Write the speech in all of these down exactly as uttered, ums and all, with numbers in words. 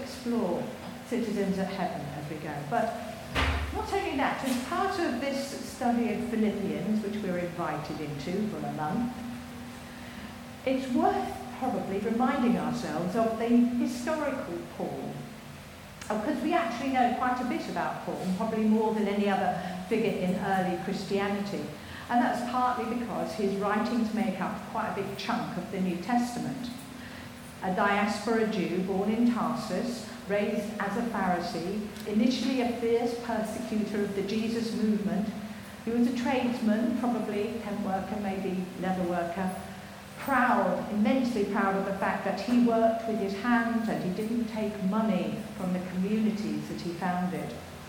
explore citizens of heaven as we go. But not only that, as part of this study of Philippians, which we're invited into for a month, it's worth probably reminding ourselves of the historical Paul. Because we actually know quite a bit about Paul, probably more than any other figure in early Christianity. And that's partly because his writings make up quite a big chunk of the New Testament. A diaspora Jew born in Tarsus, raised as a Pharisee, initially a fierce persecutor of the Jesus movement. He was a tradesman, probably tent worker, maybe leather worker, proud, immensely proud of the fact that he worked with his hands and he didn't take money from the communities that he founded.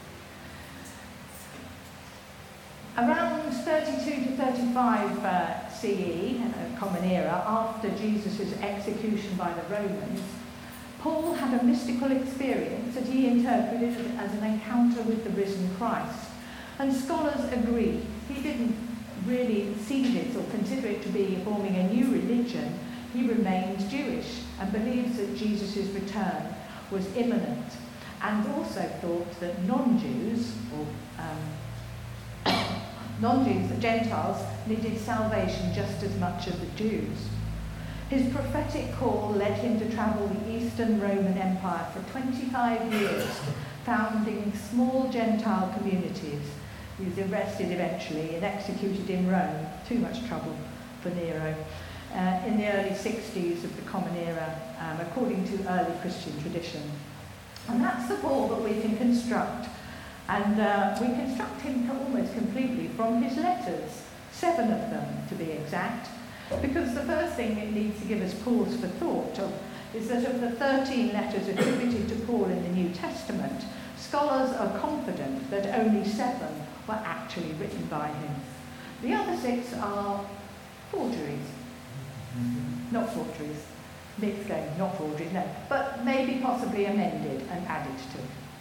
Around thirty-two to thirty-five uh, C E, a common era, after Jesus' execution by the Romans, Paul had a mystical experience that he interpreted as an encounter with the risen Christ. And scholars agree. He didn't really see this or consider it to be forming a new religion. He remained Jewish and believes that Jesus' return was imminent, and also thought that non-Jews, or um, non-Jews, the Gentiles, needed salvation just as much as the Jews. His prophetic call led him to travel the Eastern Roman Empire for twenty-five years, founding small Gentile communities. He was arrested eventually and executed in Rome, too much trouble for Nero, uh, in the early sixties of the Common Era, um, according to early Christian tradition. And that's the Paul that we can construct. And uh, we construct him almost completely from his letters, seven of them to be exact, because the first thing it needs to give us pause for thought of is that of the thirteen letters attributed to Paul in the New Testament, scholars are confident that only seven were actually written by him. The other six are forgeries. Not forgeries. Mixed game, not forgeries, no. But maybe possibly amended and added to.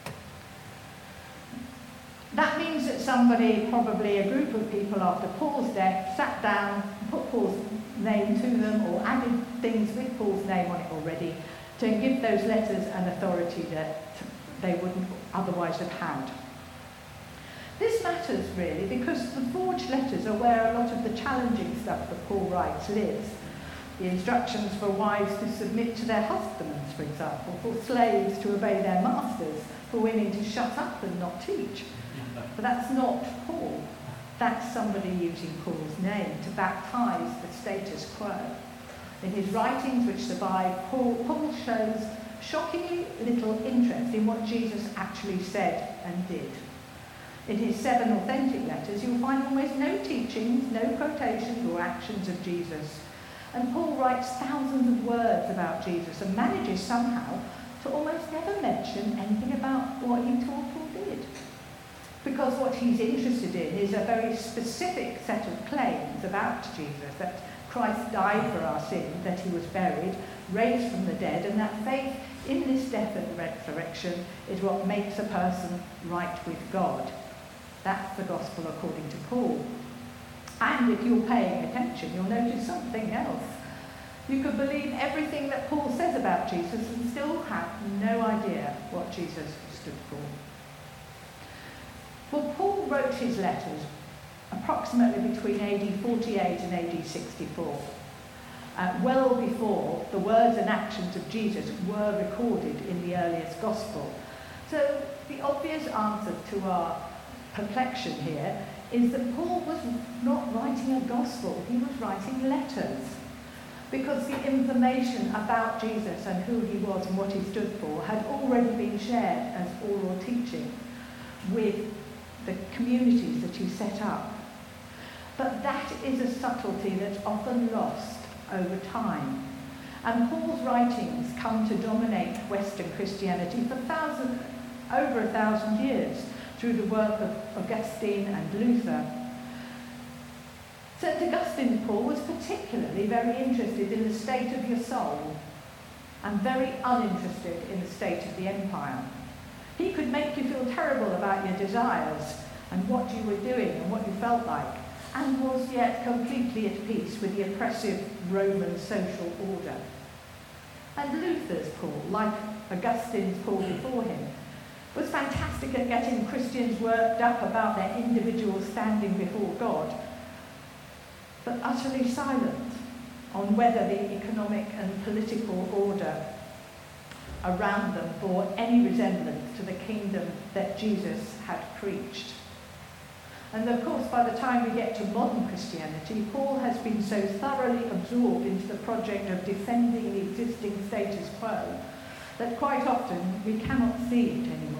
That means that somebody, probably a group of people after Paul's death, sat down, put Paul's name to them, or added things with Paul's name on it already, to give those letters an authority that they wouldn't otherwise have had. This matters really because the forged letters are where a lot of the challenging stuff that Paul writes lives. The instructions for wives to submit to their husbands, for example, for slaves to obey their masters, for women to shut up and not teach. But that's not Paul. That's somebody using Paul's name to baptize the status quo. In his writings, which survive, Paul, Paul shows shockingly little interest in what Jesus actually said and did. In his seven authentic letters, you'll find almost no teachings, no quotations or actions of Jesus. And Paul writes thousands of words about Jesus and manages somehow to almost never mention anything about what he taught or did. Because what he's interested in is a very specific set of claims about Jesus, that Christ died for our sins, that he was buried, raised from the dead, and that faith in this death and resurrection is what makes a person right with God. That's the gospel according to Paul. And if you're paying attention, you'll notice something else. You could believe everything that Paul says about Jesus and still have no idea what Jesus stood for. Well, Paul wrote his letters approximately between A D forty-eight and A D sixty-four, uh, well before the words and actions of Jesus were recorded in the earliest gospel. So the obvious answer to our perplexion here is that Paul was not writing a gospel, he was writing letters. Because the information about Jesus and who he was and what he stood for had already been shared as oral teaching with the communities that he set up. But that is a subtlety that's often lost over time. And Paul's writings come to dominate Western Christianity for thousand, over a thousand years through the work of Augustine and Luther. Saint Augustine, Paul, was particularly very interested in the state of your soul and very uninterested in the state of the empire. He could make you feel terrible about your desires and what you were doing and what you felt like, and was yet completely at peace with the oppressive Roman social order. And Luther's Paul, like Augustine's Paul before him, was fantastic at getting Christians worked up about their individual standing before God, but utterly silent on whether the economic and political order around them bore any resemblance to the kingdom that Jesus had preached. And of course, by the time we get to modern Christianity, Paul has been so thoroughly absorbed into the project of defending the existing status quo that quite often we cannot see it anymore.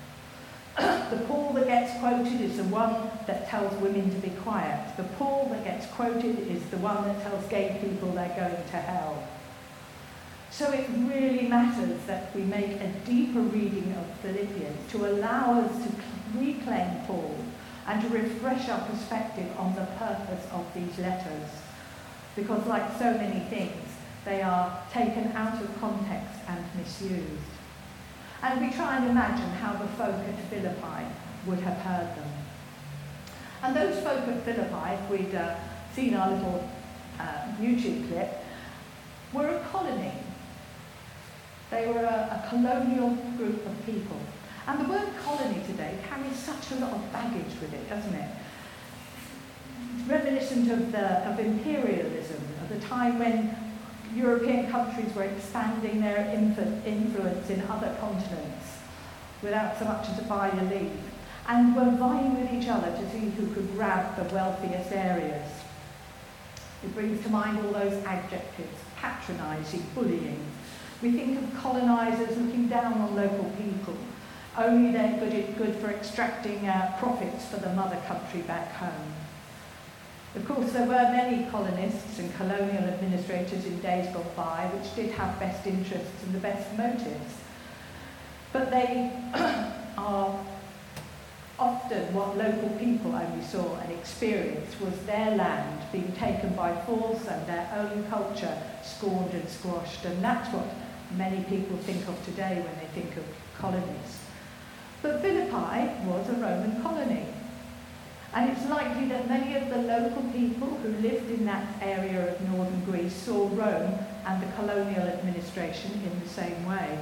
The Paul that gets quoted is the one that tells women to be quiet. The Paul that gets quoted is the one that tells gay people they're going to hell. So it really matters that we make a deeper reading of Philippians to allow us to reclaim Paul and to refresh our perspective on the purpose of these letters. Because like so many things, they are taken out of context and misused. And we try and imagine how the folk at Philippi would have heard them. And those folk at Philippi, if we'd uh, seen our little uh, YouTube clip, were a colony. They were a, a colonial group of people. And the word colony today carries such a lot of baggage with it, doesn't it? It's reminiscent of, the, of imperialism, of the time when European countries were expanding their influ- influence in other continents without so much as a by your leave, and were vying with each other to see who could grab the wealthiest areas. It brings to mind all those adjectives: patronising, bullying. We think of colonisers looking down on local people. Only they're good, good for extracting uh, profits for the mother country back home. Of course, there were many colonists and colonial administrators in days gone by which did have best interests and the best motives. But they are often what local people only saw and experienced was their land being taken by force and their own culture scorned and squashed. And that's what many people think of today when they think of colonies. But Philippi was a Roman colony. And it's likely that many of the local people who lived in that area of northern Greece saw Rome and the colonial administration in the same way.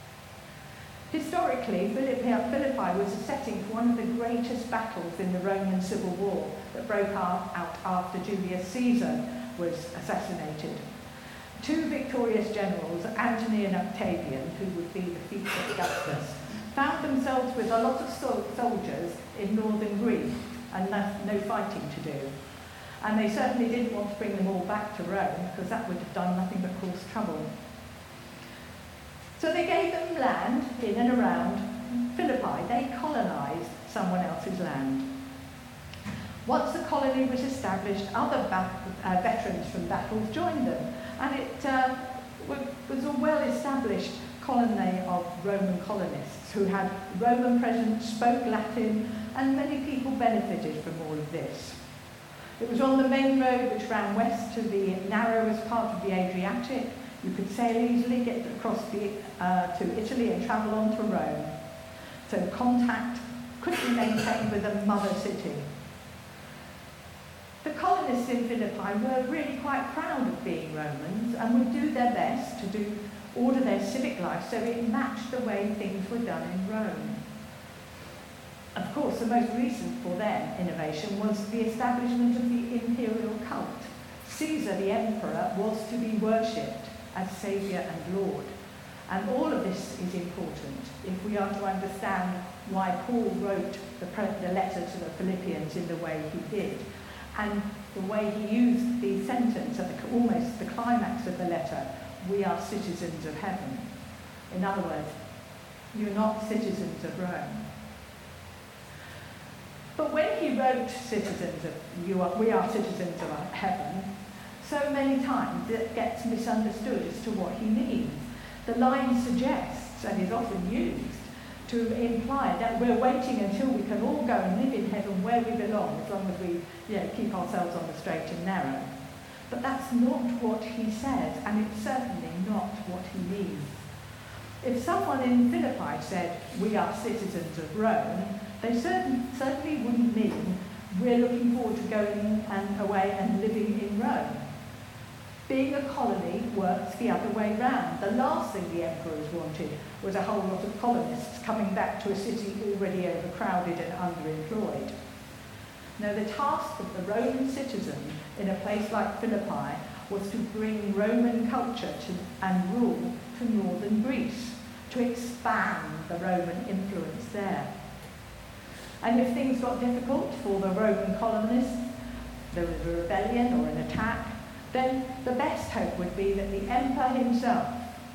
Historically, Philippi, Philippi was a setting for one of the greatest battles in the Roman Civil War that broke out after Julius Caesar was assassinated. Two victorious generals, Antony and Octavian, who would be the future Augustus, found themselves with a lot of sol- soldiers in northern Greece and no, no fighting to do. And they certainly didn't want to bring them all back to Rome, because that would have done nothing but cause trouble. So they gave them land in and around Philippi. They colonised someone else's land. Once the colony was established, other ba- uh, veterans from battles joined them, and it uh, was a well-established colony of Roman colonists who had Roman presence, spoke Latin, and many people benefited from all of this. It was on the main road which ran west to the narrowest part of the Adriatic. You could sail easily, get across the, uh, to Italy and travel on to Rome. So contact could be maintained with the mother city. The colonists in Philippi were really quite proud of being Romans and would do their best to do order their civic life so it matched the way things were done in Rome. Of course, the most recent for them innovation was the establishment of the imperial cult. Caesar, the emperor, was to be worshipped as saviour and lord. And all of this is important if we are to understand why Paul wrote the, pre- the letter to the Philippians in the way he did, and the way he used the sentence at the, almost the climax of the letter, "We are citizens of heaven." In other words, you're not citizens of Rome. But when he wrote citizens of, you are, we are citizens of heaven, so many times it gets misunderstood as to what he means. The line suggests, and is often used, to imply that we're waiting until we can all go and live in heaven where we belong, as long as we you know, keep ourselves on the straight and narrow. But that's not what he says, and it's certainly not what he means. If someone in Philippi said, "We are citizens of Rome," they certain, certainly wouldn't mean we're looking forward to going and away and living in Rome. Being a colony works the other way round. The last thing the emperors wanted was a whole lot of colonists coming back to a city already overcrowded and underemployed. Now, the task of the Roman citizen in a place like Philippi was to bring Roman culture to, and rule to northern Greece, to expand the Roman influence there. And if things got difficult for the Roman colonists, there was a rebellion or an attack, then the best hope would be that the emperor himself,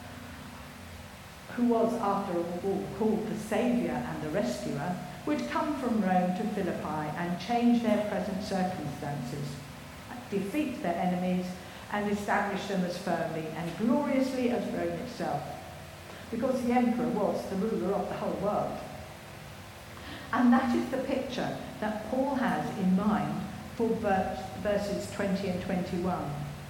who was, after all, called the saviour and the rescuer, would come from Rome to Philippi and change their present circumstances, defeat their enemies, and establish them as firmly and gloriously as Rome itself, because the emperor was the ruler of the whole world. And that is the picture that Paul has in mind for verses twenty and twenty-one.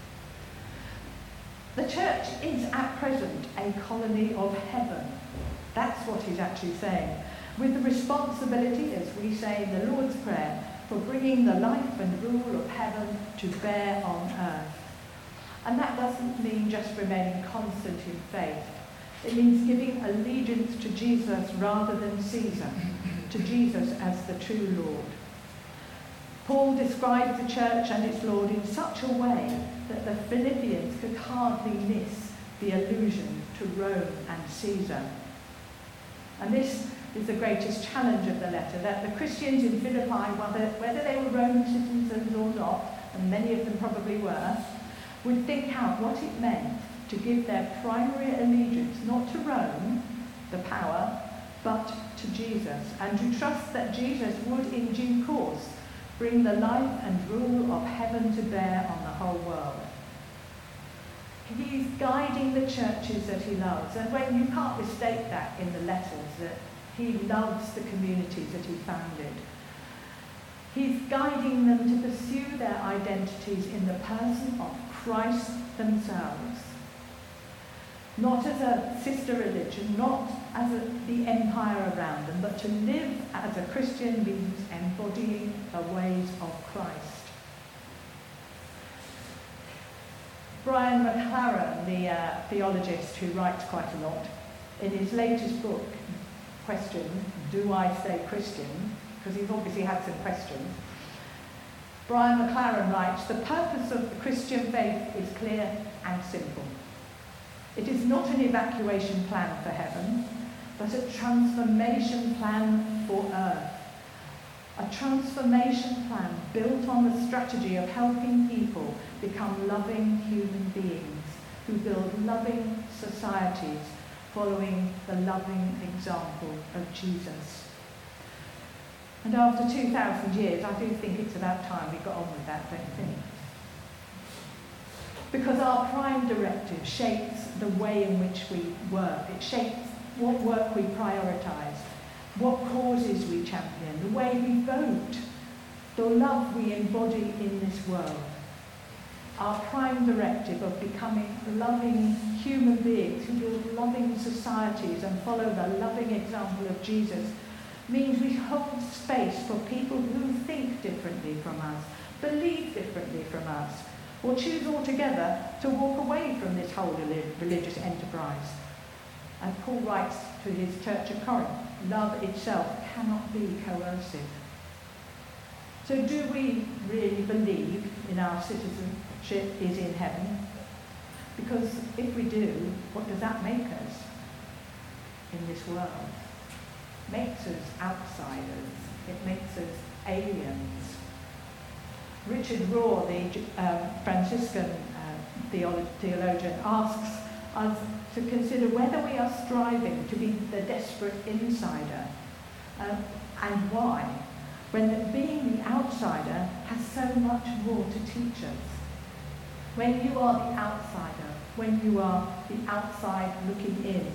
The church is at present a colony of heaven. That's what he's actually saying. With the responsibility, as we say in the Lord's Prayer, for bringing the life and rule of heaven to bear on earth. And that doesn't mean just remaining constant in faith. It means giving allegiance to Jesus rather than Caesar, to Jesus as the true Lord. Paul describes the church and its Lord in such a way that the Philippians could hardly miss the allusion to Rome and Caesar. And this is the greatest challenge of the letter, that the Christians in Philippi, whether, whether they were Roman citizens or not, and many of them probably were, would think out what it meant to give their primary allegiance not to Rome, the power, but to Jesus, and to trust that Jesus would in due course bring the life and rule of heaven to bear on the whole world. He's guiding the churches that he loves, and when you can't mistake that in the letters, that he loves the communities that he founded. He's guiding them to pursue their identities in the person of Christ themselves. Not as a sister religion, not as a, the empire around them, but to live as a Christian means embodying the ways of Christ. Brian McLaren, the uh, theologist who writes quite a lot, in his latest book, Question, Do I Stay Christian? Because he's obviously had some questions. Brian McLaren writes, the purpose of the Christian faith is clear and simple. It is not an evacuation plan for heaven, but a transformation plan for earth. A transformation plan built on the strategy of helping people become loving human beings who build loving societies following the loving example of Jesus. And after two thousand years, I do think it's about time we got on with that, don't you think? Because our prime directive shapes the way in which we work. It shapes what work we prioritise, what causes we champion, the way we vote, the love we embody in this world. Our prime directive of becoming loving human beings who build loving societies and follow the loving example of Jesus means we hold space for people who think differently from us, believe differently from us, or choose altogether to walk away from this whole religious enterprise. And Paul writes to his church at Corinth, love itself cannot be coercive. So do we really believe in our citizenship is in heaven? Because if we do, what does that make us in this world? It makes us outsiders. It makes us aliens. Richard Rohr, the uh, Franciscan uh, theolo- theologian, asks us to consider whether we are striving to be the desperate insider, uh, and why, when being the outsider has so much more to teach us. When you are the outsider, when you are the outside looking in,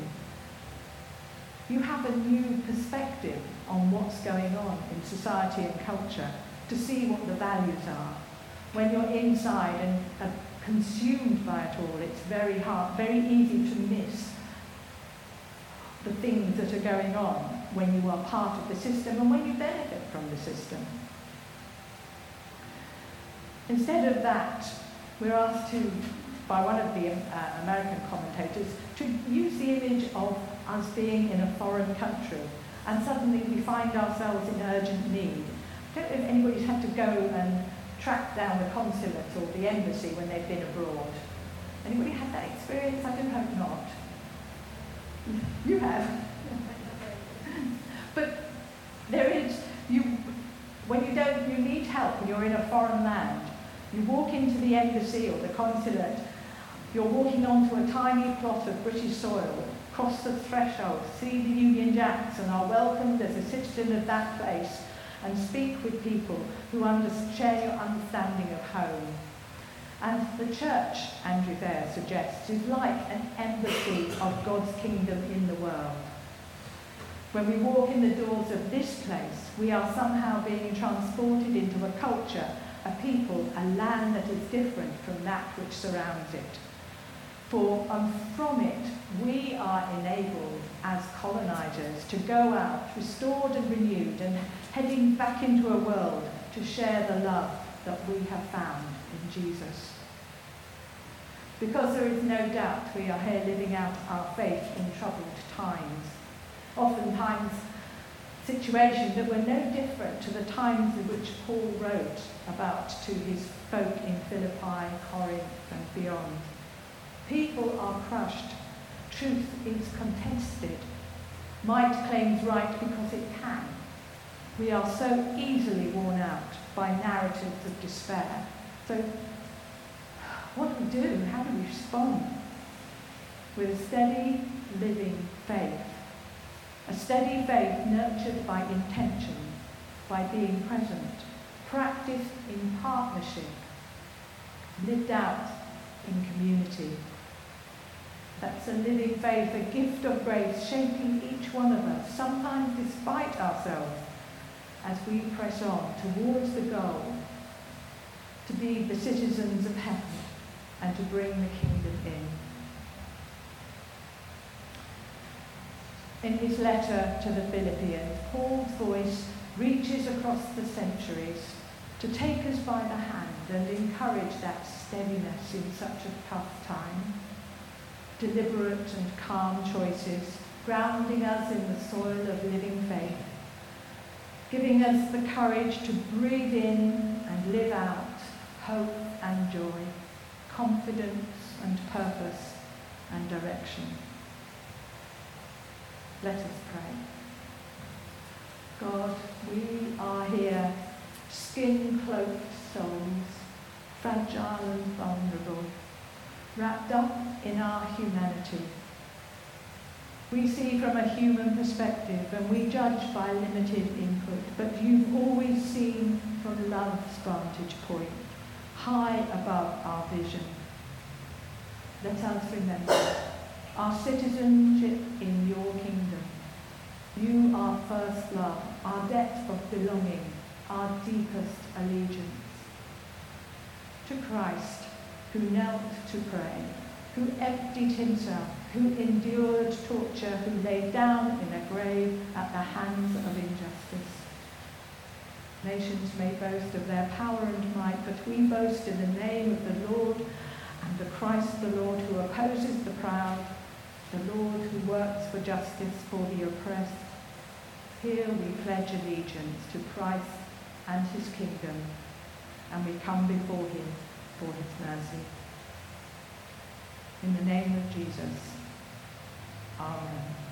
you have a new perspective on what's going on in society and culture, to see what the values are. When you're inside and are consumed by it all, it's very hard, very easy to miss the things that are going on when you are part of the system and when you benefit from the system. Instead of that, we're asked to by one of the uh, American commentators to use the image of us being in a foreign country and suddenly we find ourselves in urgent need. I don't know if anybody's had to go and track down the consulate or the embassy when they've been abroad. Anybody had that experience? I do hope not. You have. But there is, you, when you don't, you need help and you're in a foreign land. You walk into the embassy or the consulate, you're walking onto a tiny plot of British soil, cross the threshold, see the Union Jacks and are welcomed as a citizen of that place and speak with people who under, share your understanding of home. And the church, Andrew Thayer suggests, is like an embassy of God's kingdom in the world. When we walk in the doors of this place, we are somehow being transported into a culture, a people, a land that is different from that which surrounds it. For um, from it, we are enabled as colonizers to go out, restored and renewed, and heading back into a world to share the love that we have found in Jesus. Because there is no doubt we are here living out our faith in troubled times. Oftentimes, situations that were no different to the times in which Paul wrote about to his folk in Philippi, Corinth, and beyond. People are crushed. Truth is contested. Might claims right because it can. We are so easily worn out by narratives of despair. So, what do we do? How do we respond? With a steady, living faith. A steady faith nurtured by intention, by being present, practiced in partnership, lived out in community. That's a living faith, a gift of grace shaping each one of us, sometimes despite ourselves, as we press on towards the goal to be the citizens of heaven and to bring the kingdom in. In his letter to the Philippians, Paul's voice reaches across the centuries to take us by the hand and encourage that steadiness in such a tough time. Deliberate and calm choices, grounding us in the soil of living faith, giving us the courage to breathe in and live out hope and joy, confidence and purpose and direction. Let us pray. God, we are here, skin-cloaked souls, fragile and vulnerable, wrapped up in our humanity. We see from a human perspective and we judge by limited input, but you've always seen from love's vantage point, high above our vision. Let us remember our citizenship in your kingdom. You are first love, our depth of belonging, our deepest allegiance. To Christ, who knelt to pray, who emptied himself, who endured torture, who lay down in a grave at the hands of injustice. Nations may boast of their power and might, but we boast in the name of the Lord and the Christ the Lord, who opposes the proud, the Lord who works for justice for the oppressed. Here we pledge allegiance to Christ and his kingdom, and we come before him for his mercy. In the name of Jesus, amen.